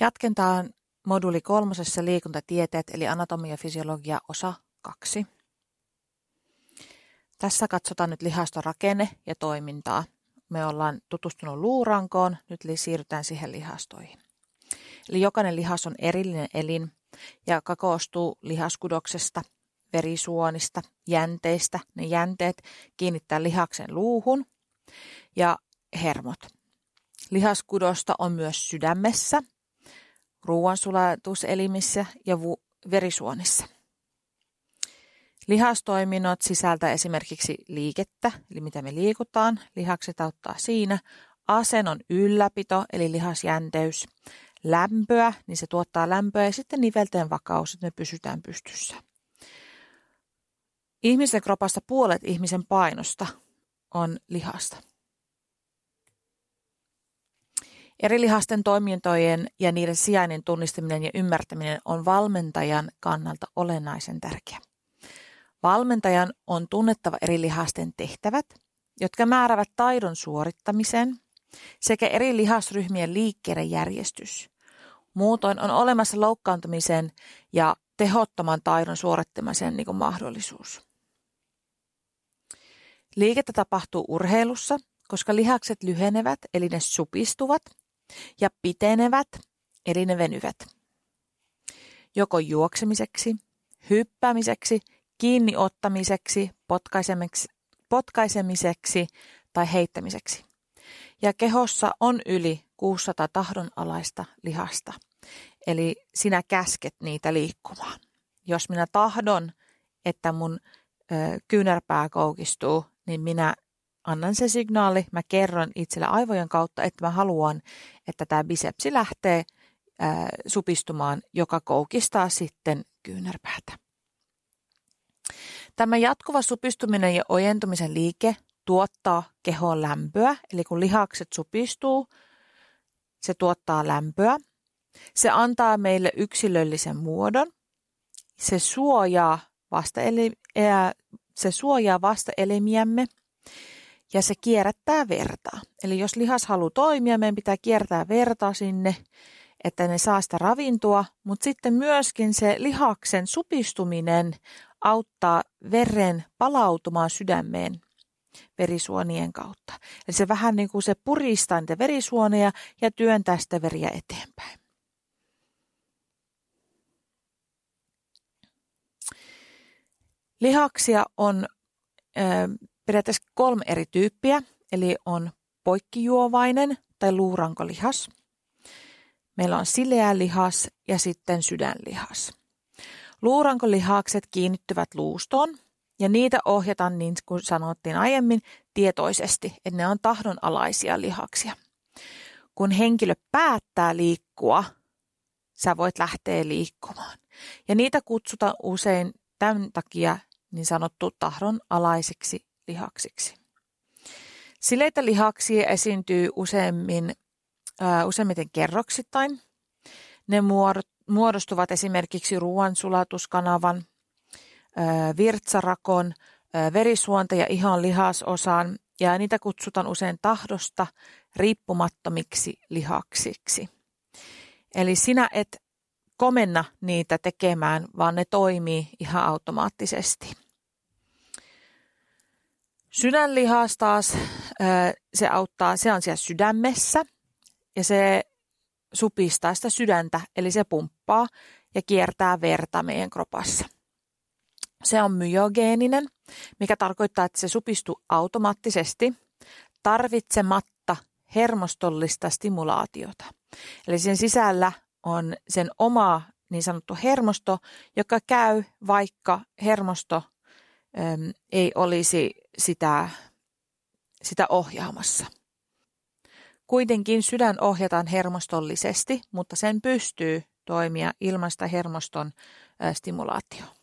Jatketaan moduli 3 liikuntatieteet eli anatomia ja fysiologia osa 2. Tässä katsotaan nyt lihaston rakenne ja toimintaa. Me ollaan tutustunut luurankoon, nyt siirrytään siihen lihastoihin. Eli jokainen lihas on erillinen elin, joka koostuu lihaskudoksesta, verisuonista, jänteistä. Ne jänteet kiinnittää lihaksen luuhun ja hermot. Lihaskudosta on myös sydämessä, ruoansulatuselimissä ja verisuonissa. Lihastoiminnot sisältää esimerkiksi liikettä, eli mitä me liikutaan, lihakset auttaa siinä, asennon ylläpito, eli lihasjänteys, lämpöä, niin se tuottaa lämpöä, ja sitten nivelten vakaus, että me pysytään pystyssä. Ihmisen kropasta puolet ihmisen painosta on lihasta. Eri lihasten toimintojen ja niiden sijainnin tunnistaminen ja ymmärtäminen on valmentajan kannalta olennaisen tärkeä. Valmentajan on tunnettava eri lihasten tehtävät, jotka määräävät taidon suorittamisen sekä eri lihasryhmien liikkeiden järjestys. Muutoin on olemassa loukkaantumisen ja tehottoman taidon suorittamisen mahdollisuus. Liikettä tapahtuu urheilussa, koska lihakset lyhenevät, eli ne supistuvat, ja pitenevät, eli ne venyvät. Joko juoksemiseksi, hyppäämiseksi, kiinni ottamiseksi, potkaisemiseksi tai heittämiseksi. Ja kehossa on yli 600 tahdonalaista lihasta, eli sinä käsket niitä liikkumaan. Jos minä tahdon, että mun kyynärpää koukistuu, niin minä annan se signaali, mä kerron itselle aivojen kautta, että mä haluan, että tämä bisepsi lähtee supistumaan, joka koukistaa sitten kyynärpäätä. Tämä jatkuva supistuminen ja ojentumisen liike tuottaa kehoon lämpöä, eli kun lihakset supistuu, se tuottaa lämpöä. Se antaa meille yksilöllisen muodon. Se suojaa vastaelimiämme ja se kierrättää vertaa. Eli jos lihas haluaa toimia, meidän pitää kiertää vertaa sinne, että ne saa sitä ravintoa, mutta sitten myöskin se lihaksen supistuminen auttaa veren palautumaan sydämeen verisuonien kautta. Eli se vähän niin kuin se puristaa niitä verisuoneja ja työntää sitä veriä eteenpäin. Lihaksia on periaatteessa 3 eri tyyppiä, eli on poikkijuovainen tai luurankolihas. Meillä on sileä lihas ja sitten sydänlihas. Luurankolihakset kiinnittyvät luustoon ja niitä ohjataan, niin kuin sanottiin aiemmin, tietoisesti, että ne on tahdonalaisia lihaksia. Kun henkilö päättää liikkua, sä voit lähteä liikkumaan. Ja niitä kutsutaan usein tämän takia niin sanottu tahdonalaisiksi lihaksiksi. Sileitä lihaksia esiintyy useimmiten kerroksittain. Ne muodostuvat esimerkiksi ruoansulatuskanavan, virtsarakon, verisuonta ja ihon lihasosan, ja niitä kutsutaan usein tahdosta riippumattomiksi lihaksiksi. Eli sinä et komenna niitä tekemään, vaan ne toimii ihan automaattisesti. Sydänlihas taas, se on siellä sydämessä ja se supistaa sitä sydäntä, eli se pumppaa ja kiertää verta meidän kropassa. Se on myogeeninen, mikä tarkoittaa, että se supistuu automaattisesti tarvitsematta hermostollista stimulaatiota. Eli sen sisällä on sen oma niin sanottu hermosto, joka käy, vaikka hermosto ei olisi sitä ohjaamassa. Kuitenkin sydän ohjataan hermostollisesti, mutta sen pystyy toimia ilman sitä hermoston stimulaatioa.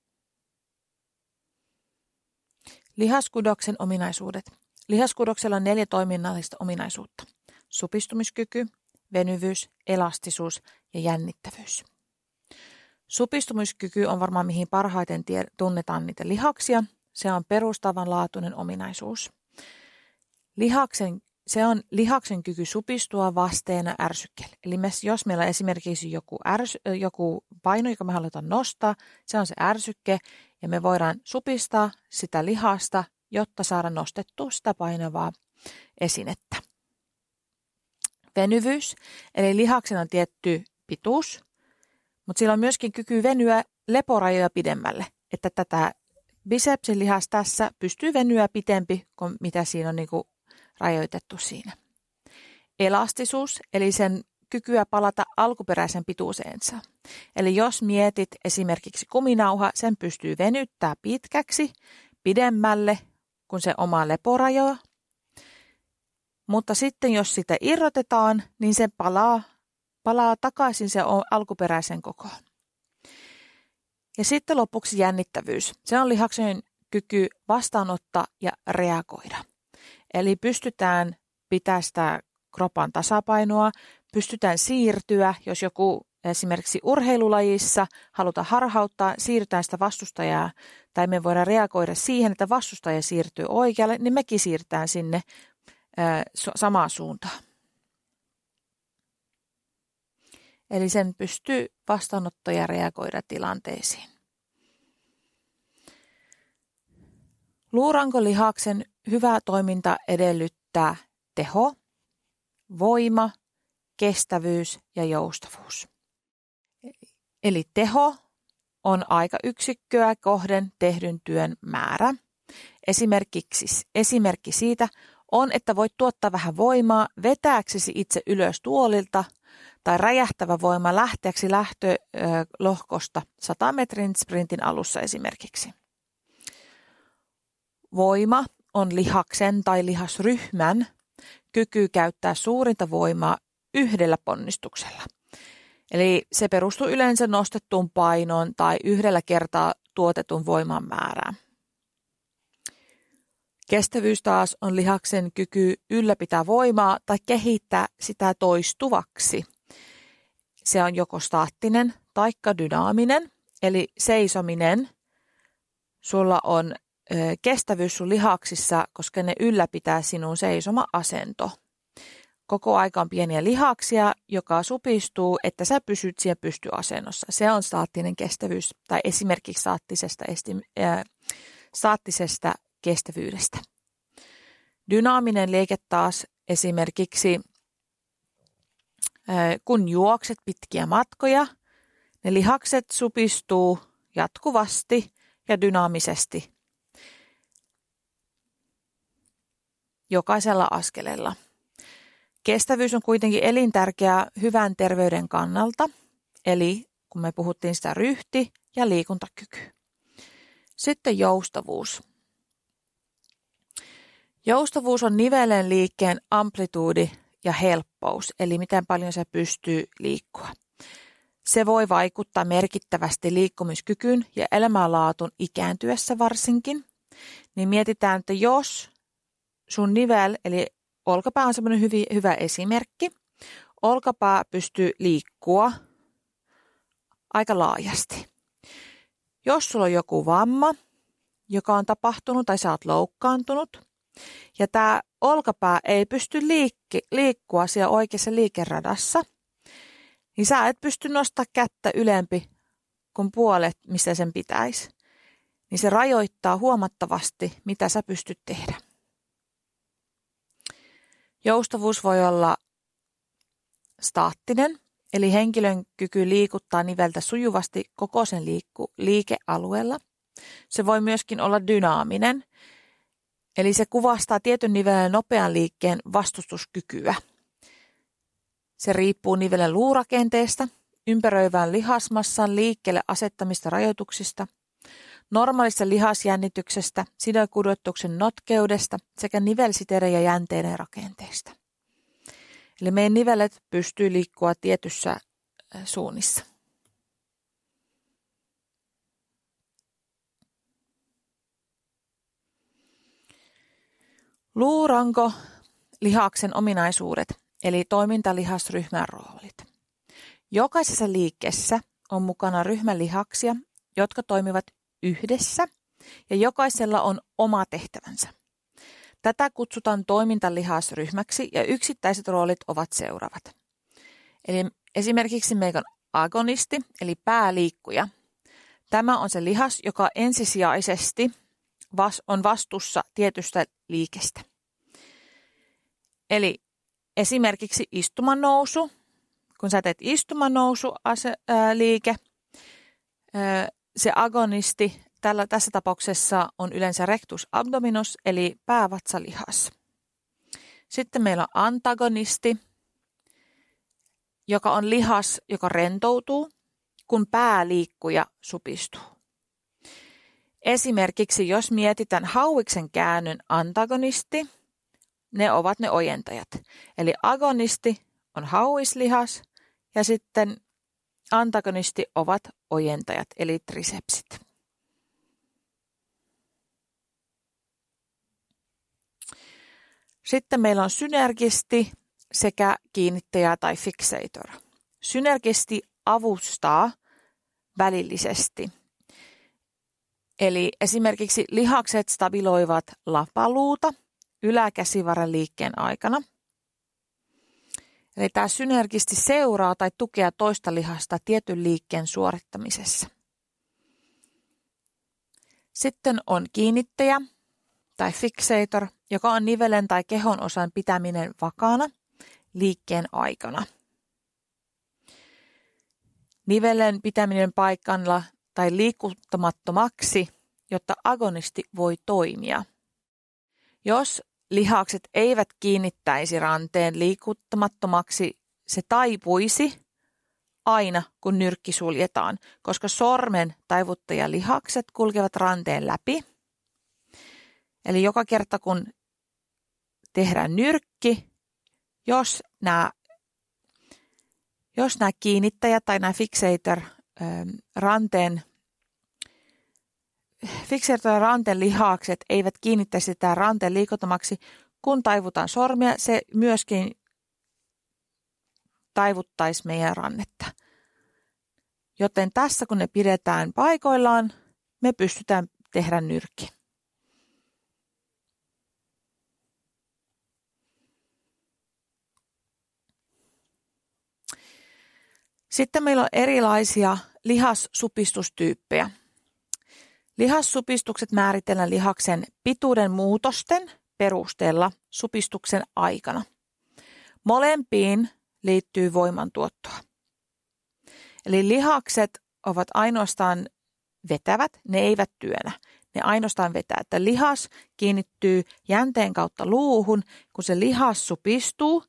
Lihaskudoksen ominaisuudet. Lihaskudoksella on 4 toiminnallista ominaisuutta. Supistumiskyky, venyvyys, elastisuus ja jännittävyys. Supistumiskyky on varmaan mihin parhaiten tunnetaan niitä lihaksia. Se on perustavanlaatuinen ominaisuus. Lihaksen se on lihaksen kyky supistua vasteena ärsykkeelle. Eli jos meillä on esimerkiksi joku paino, joka me halutaan nostaa, se on se ärsykke, ja me voidaan supistaa sitä lihasta, jotta saada nostettua sitä painavaa esinettä. Venyvyys, eli lihaksen on tietty pituus, mutta sillä on myöskin kyky venyä leporajoja pidemmälle, että tätä bisepsin lihas tässä pystyy venyä pitempi kuin mitä siinä on niinku rajoitettu siinä. Elastisuus, eli sen kykyä palata alkuperäisen pituuseensa. Eli jos mietit esimerkiksi kuminauha, sen pystyy venyttää pitkäksi, pidemmälle kuin se oma leporajo. Mutta sitten jos sitä irrotetaan, niin se palaa takaisin se alkuperäisen kokoon. Ja sitten lopuksi jännittävyys. Se on lihaksen kyky vastaanottaa ja reagoida. Eli pystytään pitämään sitä kropan tasapainoa, pystytään siirtyä, jos joku esimerkiksi urheilulajissa halutaan harhauttaa, siirrytään sitä vastustajaa, tai me voidaan reagoida siihen, että vastustaja siirtyy oikealle, niin mekin siirrytään sinne samaan suuntaan. Eli sen pystyy vastaanottaa ja reagoida tilanteisiin. Luurankolihaksen hyvä toiminta edellyttää teho, voima, kestävyys ja joustavuus. Eli teho on aikayksikköä kohden tehdyn työn määrä. Esimerkki siitä on, että voit tuottaa vähän voimaa vetääksesi itse ylös tuolilta tai räjähtävä voima lähteäksi lähtölohkosta 100 metrin sprintin alussa esimerkiksi. Voima on lihaksen tai lihasryhmän kyky käyttää suurinta voimaa yhdellä ponnistuksella. Eli se perustuu yleensä nostettuun painoon tai yhdellä kertaa tuotetun voiman määrään. Kestävyys taas on lihaksen kyky ylläpitää voimaa tai kehittää sitä toistuvaksi. Se on joko staattinen tai dynaaminen, eli seisominen. Sulla on kestävyys sun lihaksissa, koska ne ylläpitää sinun seisoma-asento. Koko aika on pieniä lihaksia, joka supistuu, että sä pysyt siellä pystyasennossa. Se on staattinen kestävyys tai esimerkiksi staattisesta kestävyydestä. Dynaaminen liike taas esimerkiksi, kun juokset pitkiä matkoja, ne lihakset supistuu jatkuvasti ja dynaamisesti jokaisella askeleella. Kestävyys on kuitenkin elintärkeää hyvän terveyden kannalta, eli kun me puhuttiin sitä ryhti- ja liikuntakyky. Sitten joustavuus. Joustavuus on nivelen liikkeen amplituudi ja helppous, eli miten paljon se pystyy liikkua. Se voi vaikuttaa merkittävästi liikkumiskykyyn ja elämänlaatuun ikääntyessä varsinkin. Niin mietitään, että jos sun nivel, eli olkapää on semmoinen hyvä esimerkki. Olkapää pystyy liikkua aika laajasti. Jos sulla on joku vamma, joka on tapahtunut tai sä oot loukkaantunut, ja tämä olkapää ei pysty liikkua siellä oikeassa liikeradassa, niin sä et pysty nostaa kättä ylempi kuin puolet, missä sen pitäisi. Niin se rajoittaa huomattavasti, mitä sä pystyt tehdä. Joustavuus voi olla staattinen, eli henkilön kyky liikuttaa niveltä sujuvasti koko sen liikealueella. Se voi myöskin olla dynaaminen, eli se kuvastaa tietyn nivelen nopean liikkeen vastustuskykyä. Se riippuu nivelen luurakenteesta, ympäröivän lihasmassan liikkeelle asettamista rajoituksista, normaalista lihasjännityksestä, sidokudotuksen notkeudesta sekä nivelsiteiden ja jänteiden rakenteesta. Eli meidän nivelet pystyy liikkua tietyssä suunnissa. Luuranko lihaksen ominaisuudet, eli toimintalihasryhmän roolit. Jokaisessa liikkeessä on mukana ryhmän lihaksia, jotka toimivat yhdessä ja jokaisella on oma tehtävänsä. Tätä kutsutaan toimintalihasryhmäksi ja yksittäiset roolit ovat seuraavat. Eli esimerkiksi meillä on agonisti, eli pääliikkuja. Tämä on se lihas, joka ensisijaisesti on vastuussa tietystä liikestä. Eli esimerkiksi istumanousu, kun sä teet istumanousuliike, se agonisti tässä tapauksessa on yleensä rectus abdominis, eli päävatsalihas. Sitten meillä on antagonisti, joka on lihas, joka rentoutuu, kun pääliikkuja supistuu. Esimerkiksi jos mietitään hauiksen käännön antagonisti, ne ovat ne ojentajat. Eli agonisti on hauislihas ja sitten antagonisti ovat ojentajat, eli trisepsit. Sitten meillä on synergisti sekä kiinnittäjä tai fixator. Synergisti avustaa välillisesti. Eli esimerkiksi lihakset stabiloivat lapaluuta yläkäsivarren liikkeen aikana. Eli tämä synergisti seuraa tai tukee toista lihasta tietyn liikkeen suorittamisessa. Sitten on kiinnittäjä tai fixator, joka on nivelen tai kehon osan pitäminen vakaana liikkeen aikana. Nivelen pitäminen paikalla tai liikuttamattomaksi, jotta agonisti voi toimia. Jos lihakset eivät kiinnittäisi ranteen liikuttamattomaksi, se taipuisi aina, kun nyrkki suljetaan, koska sormen taivuttajalihakset kulkevat ranteen läpi. Eli joka kerta, kun tehdään nyrkki, jos nämä kiinnittäjät tai nämä fixator ranteen lihakset eivät kiinnittäisi sitä ranteen liikuttamaksi, kun taivutaan sormia, se myöskin taivuttaisi meidän rannetta. Joten tässä, kun ne pidetään paikoillaan, me pystytään tehdä nyrkki. Sitten meillä on erilaisia lihassupistustyyppejä. Lihassupistukset määritellään lihaksen pituuden muutosten perusteella supistuksen aikana. Molempiin liittyy voimantuottoa. Eli lihakset ovat ainoastaan vetävät, ne eivät työnnä. Ne ainoastaan vetää, että lihas kiinnittyy jänteen kautta luuhun, kun se lihas supistuu.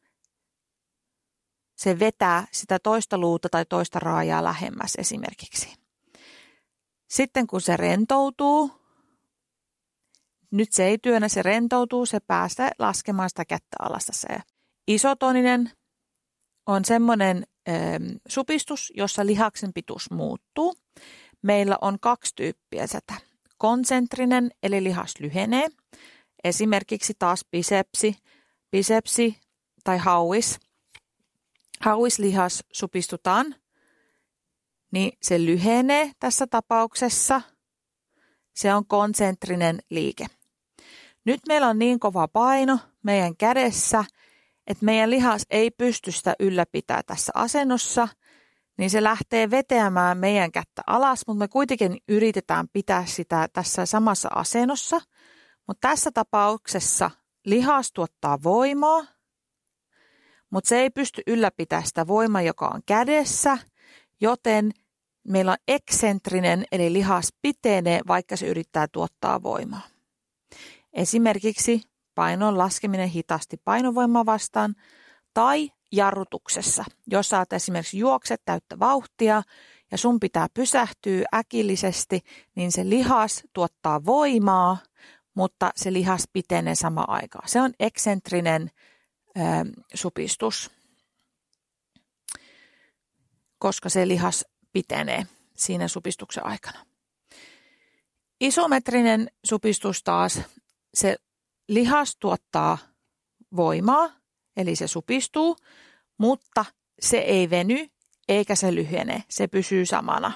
Se vetää sitä toista luuta tai toista raajaa lähemmäs esimerkiksi. Sitten kun se rentoutuu, nyt se ei työnnä, se rentoutuu, se päästää laskemaan sitä kättä alasta. Se isotoninen on semmoinen supistus, jossa lihaksen pituus muuttuu. Meillä on 2 tyyppiä sitä. Konsentrinen, eli lihas lyhenee. Esimerkiksi taas bisepsi tai hauis. Hauislihas supistutaan, niin se lyhenee tässä tapauksessa. Se on konsentrinen liike. Nyt meillä on niin kova paino meidän kädessä, että meidän lihas ei pysty sitä ylläpitämään tässä asennossa, niin se lähtee vetämään meidän kättä alas, mutta me kuitenkin yritetään pitää sitä tässä samassa asennossa. Mutta tässä tapauksessa lihas tuottaa voimaa, mutta se ei pysty ylläpitämään sitä voimaa, joka on kädessä, joten meillä on eksentrinen, eli lihas pitenee, vaikka se yrittää tuottaa voimaa. Esimerkiksi painon laskeminen hitaasti painovoimaa vastaan tai jarrutuksessa, jos sä oot esimerkiksi juokset täyttä vauhtia ja sun pitää pysähtyä äkillisesti, niin se lihas tuottaa voimaa, mutta se lihas pitenee samaan aikaan. Se on eksentrinen supistus, koska se lihas pitenee siinä supistuksen aikana. Isometrinen supistus taas, se lihas tuottaa voimaa, eli se supistuu, mutta se ei veny eikä se lyhene, se pysyy samana.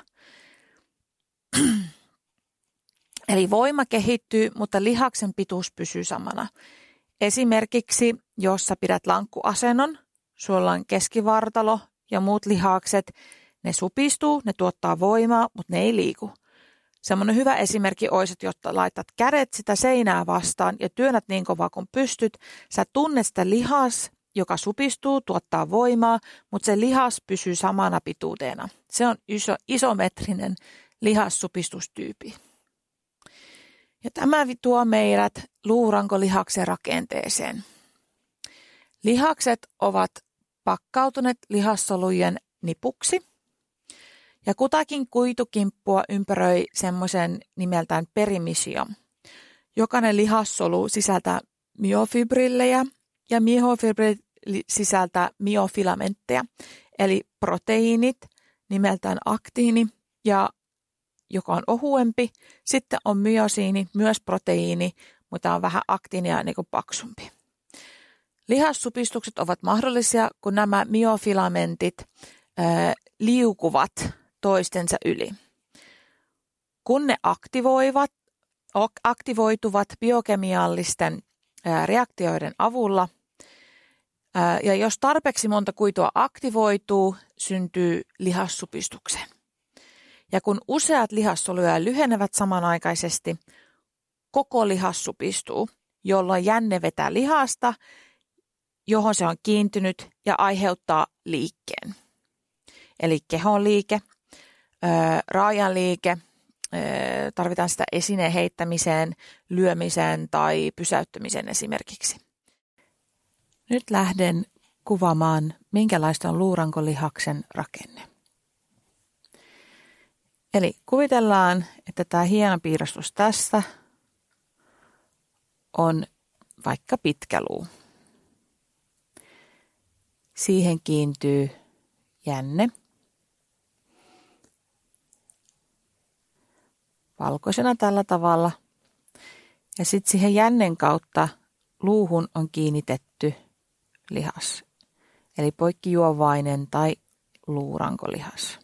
Eli voima kehittyy, mutta lihaksen pituus pysyy samana. Esimerkiksi, jos sä pidät lankkuasennon, sulla on keskivartalo ja muut lihakset, ne supistuu, ne tuottaa voimaa, mutta ne ei liiku. Semmoinen hyvä esimerkki olisi, että jotta laitat kädet sitä seinää vastaan ja työnnät niin kovaa kuin pystyt, sä tunnet sitä lihas, joka supistuu, tuottaa voimaa, mutta se lihas pysyy samana pituuteena. Se on isometrinen lihassupistustyypi. Ja tämä tuo meidät luurankolihaksen rakenteeseen. Lihakset ovat pakkautuneet lihassolujen nipuksi. Ja kutakin kuitukimppua ympäröi semmoisen nimeltään perimisio. Jokainen lihassolu sisältää myofibrillejä ja myofibrillit sisältää myofilamentteja, eli proteiinit nimeltään aktiini, ja joka on ohuempi. Sitten on myosiini, myös proteiini, mutta on vähän aktiinia niin kuin paksumpi. Lihassupistukset ovat mahdollisia, kun nämä myofilamentit liukuvat toistensa yli. Kun ne aktivoituvat biokemiallisten reaktioiden avulla, ja jos tarpeeksi monta kuitua aktivoituu, syntyy lihassupistukseen. Ja kun useat lihassoluja lyhenevät samanaikaisesti, koko lihas supistuu, jolloin jänne vetää lihasta, johon se on kiintynyt ja aiheuttaa liikkeen. Eli kehon liike, raajan liike, tarvitaan sitä esineen heittämiseen, lyömiseen tai pysäyttämiseen esimerkiksi. Nyt lähden kuvaamaan, minkälaista on luurankolihaksen rakenne. Eli kuvitellaan, että tämä hieno piirustus tästä on vaikka pitkä luu. Siihen kiintyy jänne. Valkoisena tällä tavalla. Ja sitten siihen jännen kautta luuhun on kiinnitetty lihas. Eli poikkijuovainen tai luurankolihas.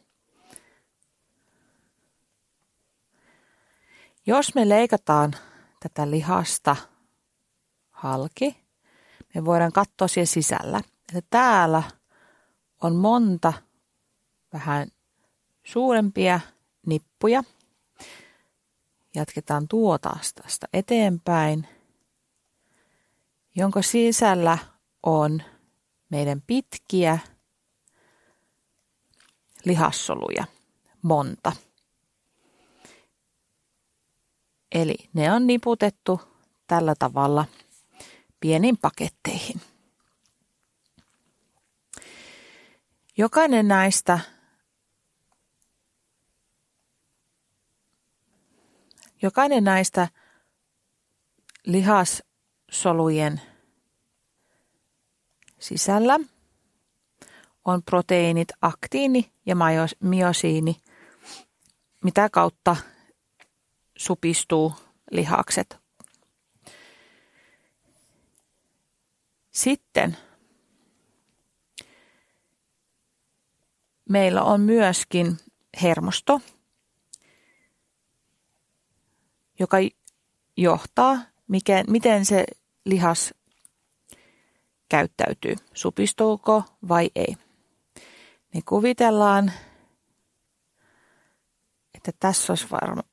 Jos me leikataan tätä lihasta halki, me voidaan katsoa siellä sisällä, että täällä on monta vähän suurempia nippuja. Jatketaan taas tästä eteenpäin, jonka sisällä on meidän pitkiä lihassoluja, monta. Eli ne on niputettu tällä tavalla pieniin paketteihin. Jokainen näistä lihassolujen sisällä on proteiinit aktiini ja myosiini, mitä kautta supistuu lihakset. Sitten meillä on myöskin hermosto, joka johtaa, miten se lihas käyttäytyy, supistuuko vai ei. Niin kuvitellaan, että tässä olisi varma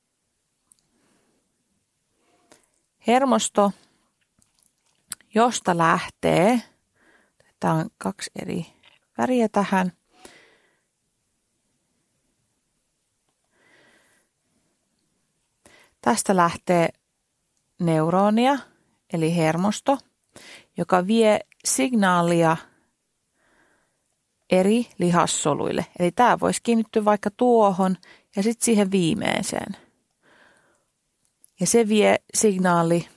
hermosto, josta lähtee, tämä on 2 eri väriä tähän, tästä lähtee neuronia, eli hermosto, joka vie signaalia eri lihassoluille. Eli tämä voisi kiinnittyä vaikka tuohon ja sitten siihen viimeiseen. Ja se vie signaali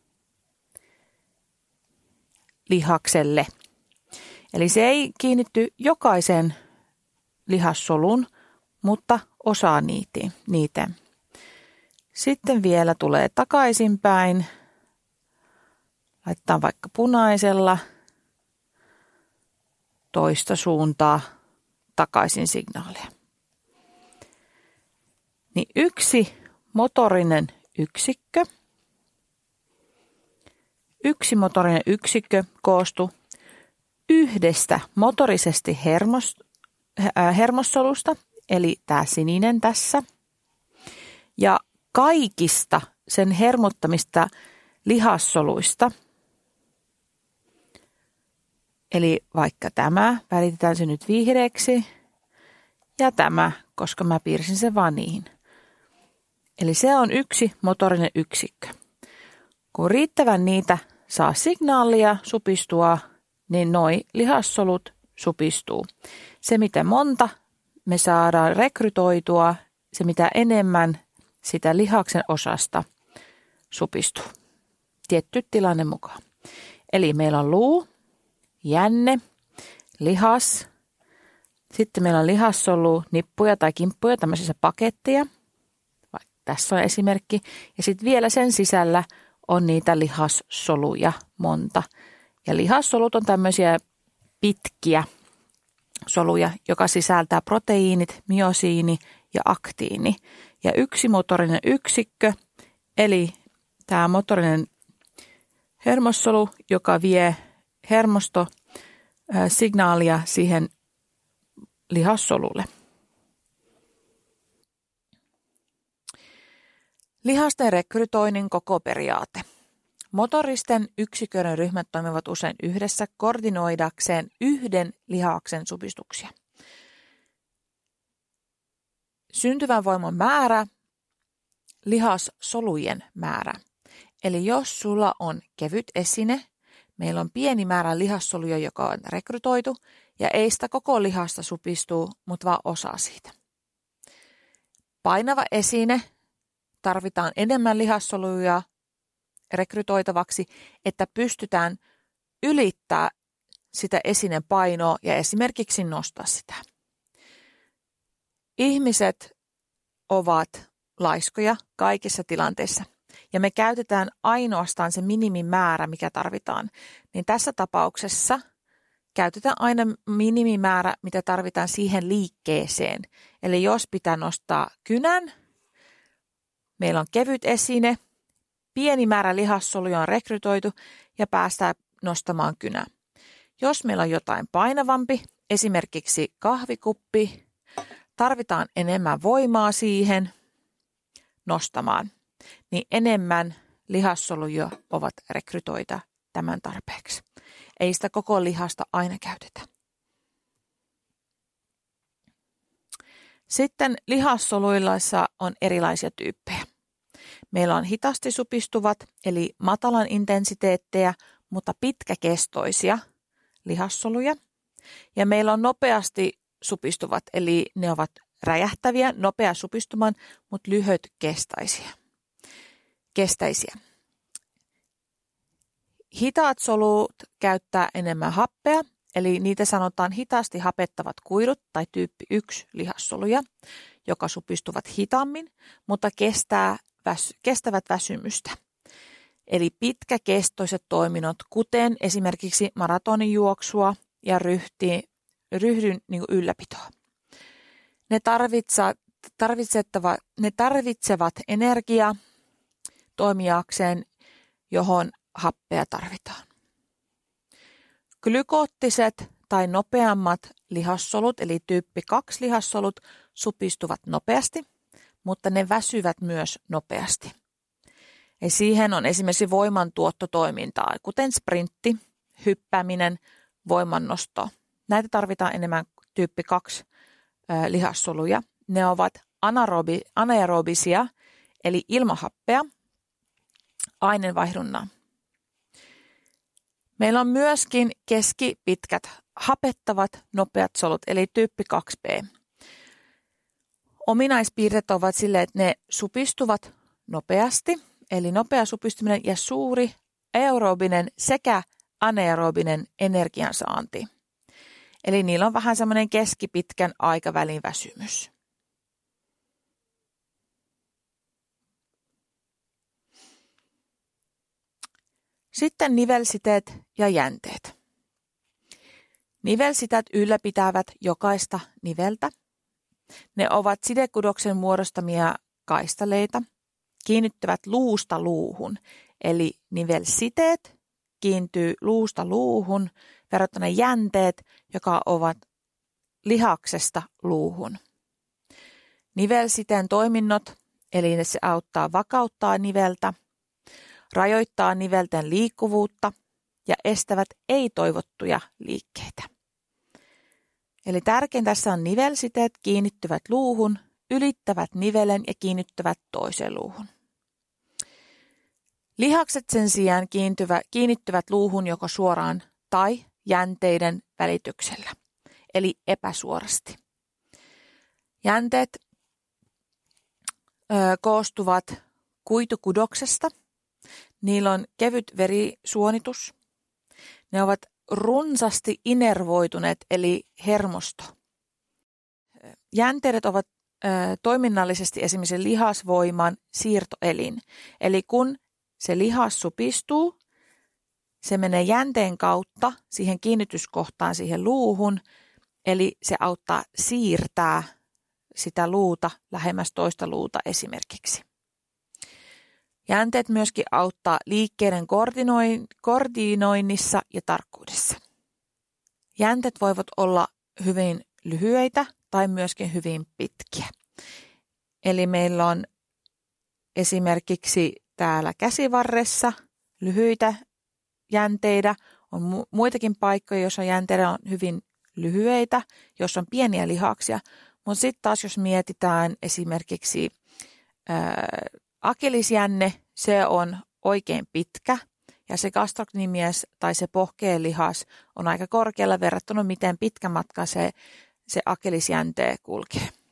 lihakselle. Eli se ei kiinnitty jokaisen lihassolun, mutta osaa niitä. Sitten vielä tulee takaisinpäin. Laitetaan vaikka punaisella toista suuntaa takaisin signaalia. Niin yksi motorinen yksikkö yksi motorinen yksikkö koostui yhdestä motorisesti hermossolusta, eli tämä sininen tässä, ja kaikista sen hermottamista lihassoluista, eli vaikka tämä, väritetään se nyt vihreäksi, ja tämä, koska mä piirsin sen vaan niihin. Eli se on yksi motorinen yksikkö. Kun riittävän niitä saa signaalia supistua, niin noi lihassolut supistuu. Se, miten monta me saadaan rekrytoitua, se mitä enemmän sitä lihaksen osasta supistuu. Tietty tilanne mukaan. Eli meillä on luu, jänne, lihas. Sitten meillä on lihassolu, nippuja tai kimppuja, tämmöisiä paketteja. Tässä on esimerkki. Ja sitten vielä sen sisällä on niitä lihassoluja monta. Ja lihassolut on tämmöisiä pitkiä soluja, joka sisältää proteiinit, myosiini ja aktiini. Ja yksi motorinen yksikkö, eli tämä motorinen hermossolu, joka vie hermostosignaalia siihen lihassolulle. Lihasten rekrytoinnin koko periaate. Motoristen yksiköiden ryhmät toimivat usein yhdessä koordinoidakseen yhden lihaksen supistuksia. Syntyvän voiman määrä, lihassolujen määrä. Eli jos sulla on kevyt esine, meillä on pieni määrä lihassoluja, joka on rekrytoitu, ja ei sitä koko lihasta supistuu, mutta vaan osa siitä. Painava esine, tarvitaan enemmän lihassoluja rekrytoitavaksi, että pystytään ylittää sitä esinen painoa ja esimerkiksi nostaa sitä. Ihmiset ovat laiskoja kaikissa tilanteissa ja me käytetään ainoastaan se minimimäärä, mikä tarvitaan. Niin tässä tapauksessa käytetään aina minimimäärä, mitä tarvitaan siihen liikkeeseen. Eli jos pitää nostaa kynän, meillä on kevyt esine, pieni määrä lihassoluja on rekrytoitu ja päästään nostamaan kynää. Jos meillä on jotain painavampi, esimerkiksi kahvikuppi, tarvitaan enemmän voimaa siihen nostamaan, niin enemmän lihassoluja ovat rekrytoita tämän tarpeeksi. Ei sitä koko lihasta aina käytetä. Sitten lihassoluilla on erilaisia tyyppejä. Meillä on hitaasti supistuvat, eli matalan intensiteettejä, mutta pitkäkestoisia lihassoluja. Ja meillä on nopeasti supistuvat, eli ne ovat räjähtäviä, nopea supistumaan, mutta kestäisiä. Hitaat solut käyttää enemmän happea, eli niitä sanotaan hitaasti hapettavat kuidut tai tyyppi 1 lihassoluja, joka supistuvat hitaammin, mutta kestävät väsymystä. Eli pitkäkestoiset toiminnot, kuten esimerkiksi maratonijuoksua ja ryhdyn ylläpitoa. Ne tarvitsevat energiaa toimijakseen, johon happea tarvitaan. Glykoottiset tai nopeammat lihassolut, eli tyyppi 2 lihassolut, supistuvat nopeasti, mutta ne väsyvät myös nopeasti. Ja siihen on esimerkiksi voimantuottotoimintaa, kuten sprintti, hyppääminen, voimannosto. Näitä tarvitaan enemmän tyyppi 2 lihassoluja. Ne ovat anaerobisia, eli ilman happea, aineenvaihdunnan. Meillä on myöskin keskipitkät hapettavat nopeat solut, eli tyyppi 2b. Ominaispiirteet ovat sille, että ne supistuvat nopeasti, eli nopea supistuminen ja suuri aerobinen sekä anaerobinen energiansaanti. Eli niillä on vähän semmoinen keskipitkän aikavälin väsymys. Sitten nivelsiteet ja jänteet. Nivelsiteet ylläpitävät jokaista niveltä. Ne ovat sidekudoksen muodostamia kaistaleita, kiinnittyvät luusta luuhun, eli nivelsiteet kiintyy luusta luuhun verrattuna jänteet, joka ovat lihaksesta luuhun. Nivelsiteen toiminnot, eli se auttaa vakauttaa niveltä, rajoittaa nivelten liikkuvuutta ja estävät ei-toivottuja liikkeitä. Eli tärkein tässä on nivelsiteet kiinnittyvät luuhun, ylittävät nivelen ja kiinnittyvät toiseen luuhun. Lihakset sen sijaan kiinnittyvät luuhun joko suoraan tai jänteiden välityksellä, eli epäsuorasti. Jänteet koostuvat kuitukudoksesta. Niillä on kevyt verisuonitus. Ne ovat runsaasti inervoituneet, eli hermosto. Jänteet ovat toiminnallisesti esimerkiksi lihasvoiman siirtoelin. Eli kun se lihas supistuu, se menee jänteen kautta siihen kiinnityskohtaan siihen luuhun, eli se auttaa siirtää sitä luuta lähemmäs toista luuta esimerkiksi. Jänteet myöskin auttaa liikkeiden koordinoinnissa ja tarkkuudessa. Jänteet voivat olla hyvin lyhyitä tai myöskin hyvin pitkiä. Eli meillä on esimerkiksi täällä käsivarressa lyhyitä jänteitä. On muitakin paikkoja, joissa jänteitä on hyvin lyhyitä, joissa on pieniä lihaksia. Mutta sitten taas jos mietitään esimerkiksi akillisjänne, se on oikein pitkä ja se gastrocnemius tai se pohkeelihas on aika korkealla verrattuna miten pitkä matka se akillisjänteen kulkee.